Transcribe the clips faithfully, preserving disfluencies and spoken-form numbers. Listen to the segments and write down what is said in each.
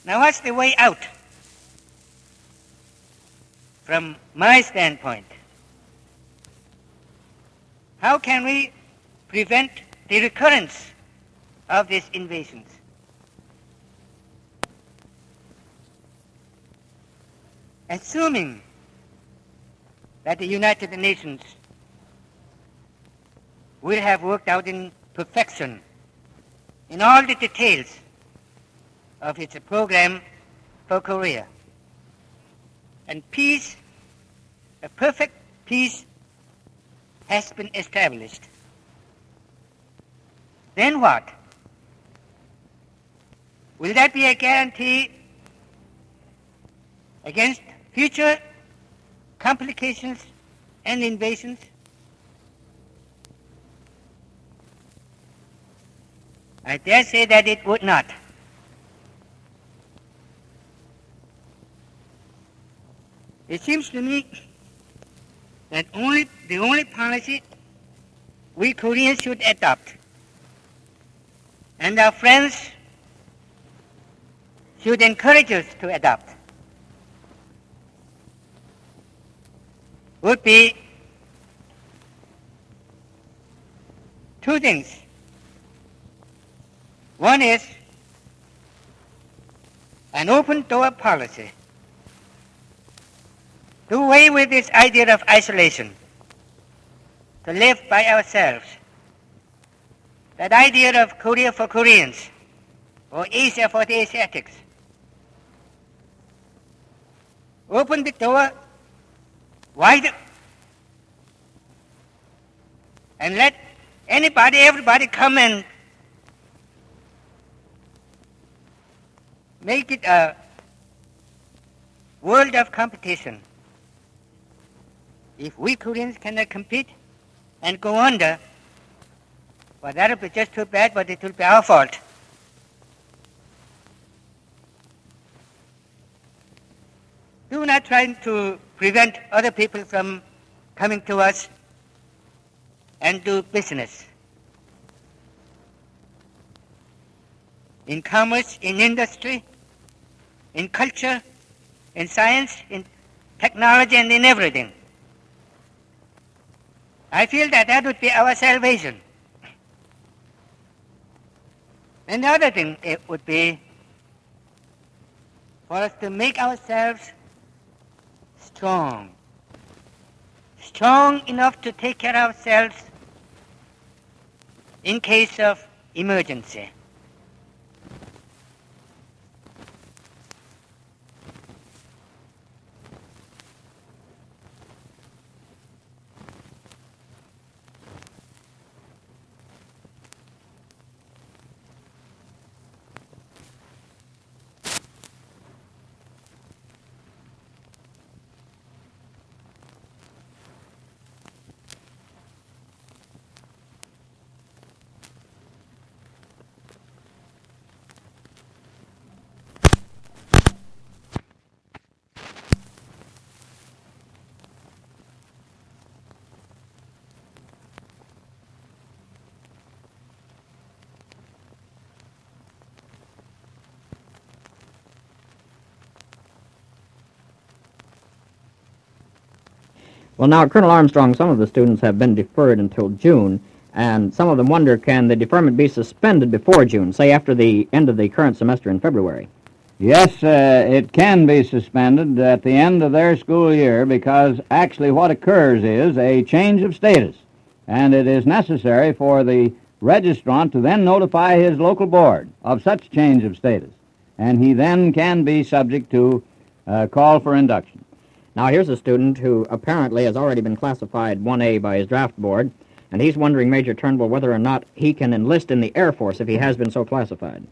Now, what's the way out? From my standpoint, how can we prevent the recurrence of these invasions? Assuming that the United Nations will have worked out in perfection in all the details of its program for Korea, and peace, a perfect peace, has been established. Then what? Will that be a guarantee against future complications and invasions? I dare say that it would not. It seems to me that only the only policy we Koreans should adopt, and our friends should encourage us to adopt, would be two things. One is an open door policy. Do away with this idea of isolation, to live by ourselves. That idea of Korea for Koreans, or Asia for the Asiatics. Open the door wide and let anybody, everybody come and make it a world of competition. If we Koreans cannot compete and go under, well, that will be just too bad, but it will be our fault. Do not try to prevent other people from coming to us and do business. In commerce, in industry, in culture, in science, in technology, and in everything. I feel that that would be our salvation. And the other thing it would be for us to make ourselves strong. Strong enough to take care of ourselves in case of emergency. Well, now, Colonel Armstrong, some of the students have been deferred until June, and some of them wonder, can the deferment be suspended before June, say after the end of the current semester in February? Yes, uh, it can be suspended at the end of their school year because actually what occurs is a change of status, and it is necessary for the registrant to then notify his local board of such change of status, and he then can be subject to uh, call for induction. Now, here's a student who apparently has already been classified one A by his draft board, and he's wondering, Major Turnbull, whether or not he can enlist in the Air Force if he has been so classified.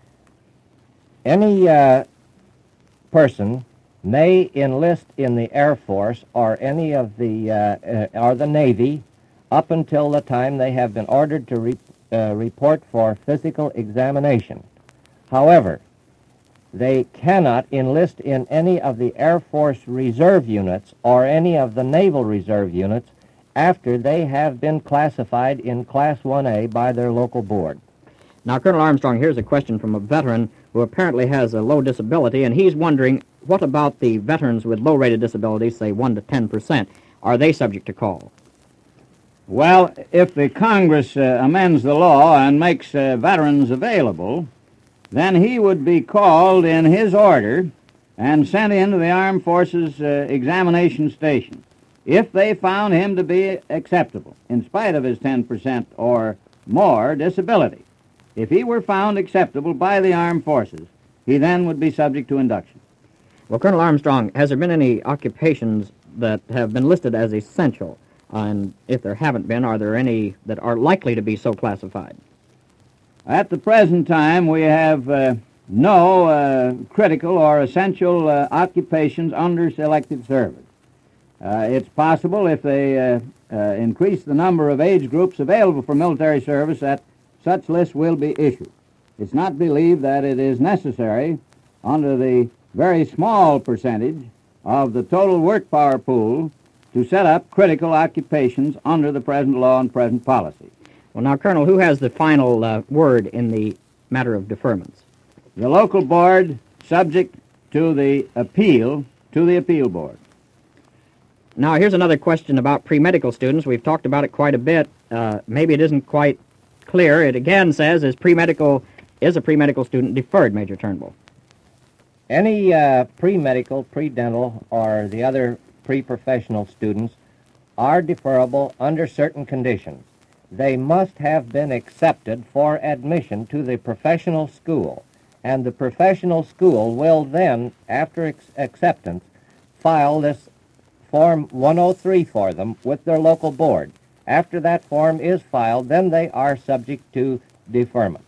Any uh, person may enlist in the Air Force or any of the, uh, uh, or the Navy up until the time they have been ordered to re- uh, report for physical examination. However, they cannot enlist in any of the Air Force Reserve units or any of the Naval Reserve units after they have been classified in Class one A by their local board. Now, Colonel Armstrong, here's a question from a veteran who apparently has a low disability, and he's wondering, what about the veterans with low-rated disabilities, say one to ten percent? Are they subject to call? Well, if the Congress uh, amends the law and makes uh, veterans available, then he would be called in his order and sent into the Armed Forces uh, examination station if they found him to be acceptable, in spite of his ten percent or more disability. If he were found acceptable by the Armed Forces, he then would be subject to induction. Well, Colonel Armstrong, has there been any occupations that have been listed as essential? Uh, and if there haven't been, are there any that are likely to be so classified? At the present time, we have uh, no uh, critical or essential uh, occupations under selective service. Uh, it's possible if they uh, uh, increase the number of age groups available for military service that such lists will be issued. It's not believed that it is necessary under the very small percentage of the total work power pool to set up critical occupations under the present law and present policy. Well, now, Colonel, who has the final uh, word in the matter of deferments? The local board, subject to the appeal to the appeal board. Now, here's another question about pre-medical students. We've talked about it quite a bit. Uh, maybe it isn't quite clear. It again says, is pre-medical, is a pre-medical student deferred, Major Turnbull? Any uh, pre-medical, pre-dental, or the other pre-professional students are deferrable under certain conditions. They must have been accepted for admission to the professional school, and the professional school will then, after ex- acceptance, file this Form one oh three for them with their local board. After that form is filed, then they are subject to deferment.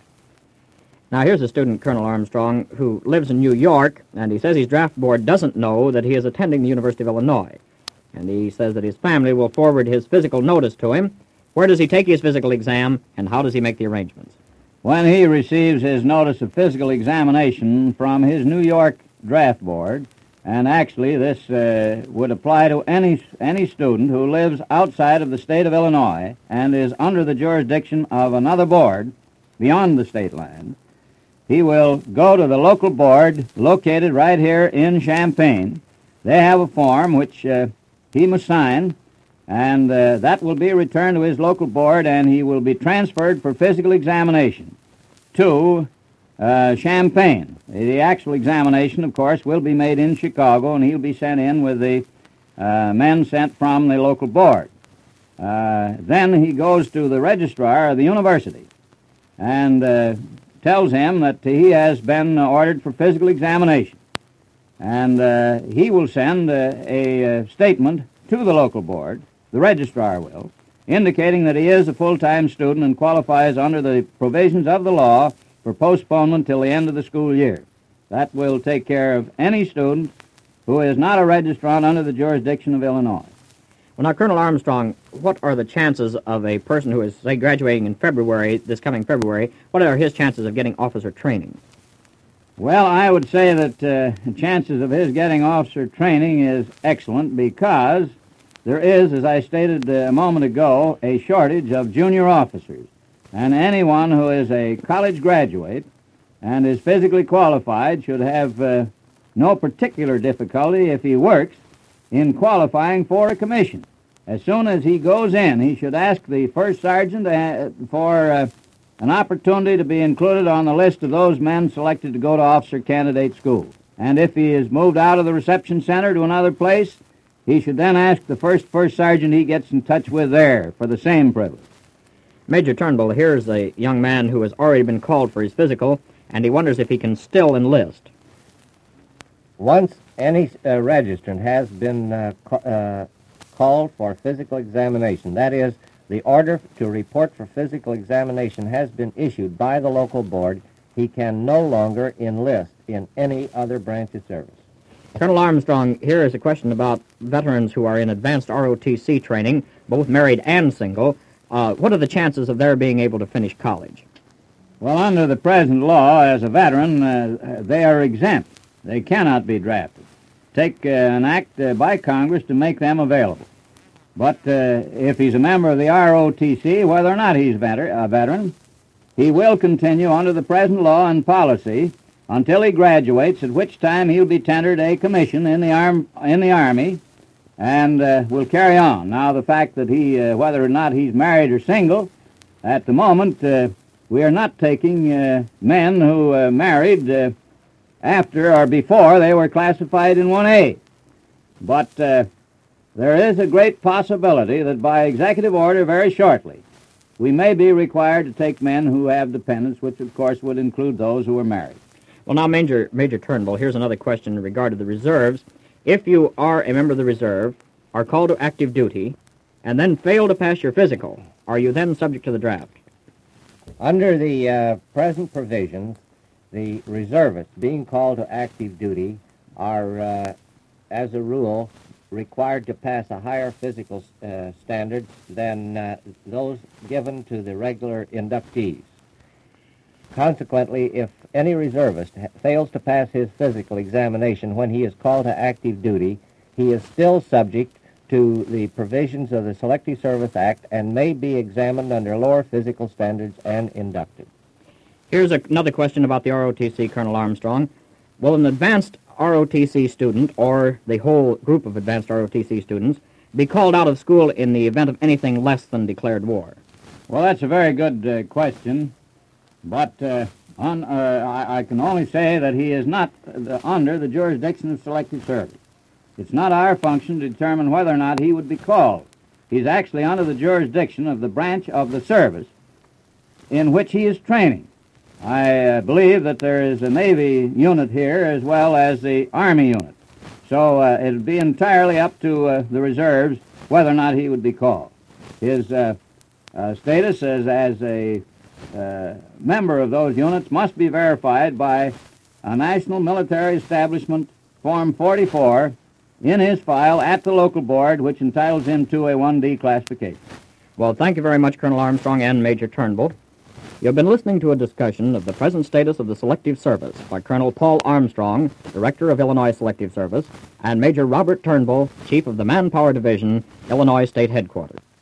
Now, here's a student, Colonel Armstrong, who lives in New York, and he says his draft board doesn't know that he is attending the University of Illinois. And he says that his family will forward his physical notice to him. Where does he take his physical exam, and how does he make the arrangements? When he receives his notice of physical examination from his New York draft board, and actually this uh, would apply to any, any student who lives outside of the state of Illinois and is under the jurisdiction of another board beyond the state line, he will go to the local board located right here in Champaign. They have a form which uh, he must sign, and uh, that will be returned to his local board, and he will be transferred for physical examination to uh, Champaign. The actual examination, of course, will be made in Chicago, and he'll be sent in with the uh, men sent from the local board. Uh, then he goes to the registrar of the university and uh, tells him that he has been ordered for physical examination. And uh, he will send uh, a uh, statement to the local board, the registrar will, indicating that he is a full-time student and qualifies under the provisions of the law for postponement till the end of the school year. That will take care of any student who is not a registrant under the jurisdiction of Illinois. Well, now, Colonel Armstrong, what are the chances of a person who is, say, graduating in February, this coming February, what are his chances of getting officer training? Well, I would say that uh, the chances of his getting officer training is excellent because there is, as I stated a moment ago, a shortage of junior officers. And anyone who is a college graduate and is physically qualified should have uh, no particular difficulty if he works in qualifying for a commission. As soon as he goes in, he should ask the first sergeant uh, for uh, an opportunity to be included on the list of those men selected to go to officer candidate school. And if he is moved out of the reception center to another place, he should then ask the first first sergeant he gets in touch with there for the same privilege. Major Turnbull, here's a young man who has already been called for his physical, and he wonders if he can still enlist. Once any uh, registrant has been uh, ca- uh, called for physical examination, that is, the order to report for physical examination has been issued by the local board, he can no longer enlist in any other branch of service. Colonel Armstrong, here is a question about veterans who are in advanced R O T C training, both married and single. Uh, what are the chances of their being able to finish college? Well, under the present law, as a veteran, uh, they are exempt. They cannot be drafted. Take uh, an act uh, by Congress to make them available. But uh, if he's a member of the R O T C, whether or not he's veter- a veteran, he will continue under the present law and policy until he graduates, at which time he'll be tendered a commission in the arm in the Army, and uh, will carry on. Now, the fact that he, uh, whether or not he's married or single, at the moment, uh, we are not taking uh, men who uh, married uh, after or before they were classified in one A. But uh, there is a great possibility that by executive order very shortly, we may be required to take men who have dependents, which of course would include those who are married. Well, now, Major, Major Turnbull, here's another question in regard to the reserves. If you are a member of the reserve, are called to active duty, and then fail to pass your physical, are you then subject to the draft? Under the uh, present provisions, the reservists being called to active duty are, uh, as a rule, required to pass a higher physical uh, standard than uh, those given to the regular inductees. Consequently, if any reservist ha- fails to pass his physical examination when he is called to active duty, he is still subject to the provisions of the Selective Service Act and may be examined under lower physical standards and inducted. Here's a, another question about the R O T C, Colonel Armstrong. Will an advanced R O T C student, or the whole group of advanced R O T C students, be called out of school in the event of anything less than declared war? Well, that's a very good uh, question, but uh, on, uh, I, I can only say that he is not uh, under the jurisdiction of selective service. It's not our function to determine whether or not he would be called. He's actually under the jurisdiction of the branch of the service in which he is training. I uh, believe that there is a Navy unit here as well as the Army unit. So uh, it would be entirely up to uh, the reserves whether or not he would be called. His uh, uh, status as, as a uh, member of those units must be verified by a National Military Establishment Form forty-four in his file at the local board, which entitles him to a one D classification. Well, thank you very much, Colonel Armstrong and Major Turnbull. You've been listening to a discussion of the present status of the Selective Service by Colonel Paul Armstrong, Director of Illinois Selective Service, and Major Robert Turnbull, Chief of the Manpower Division, Illinois State Headquarters.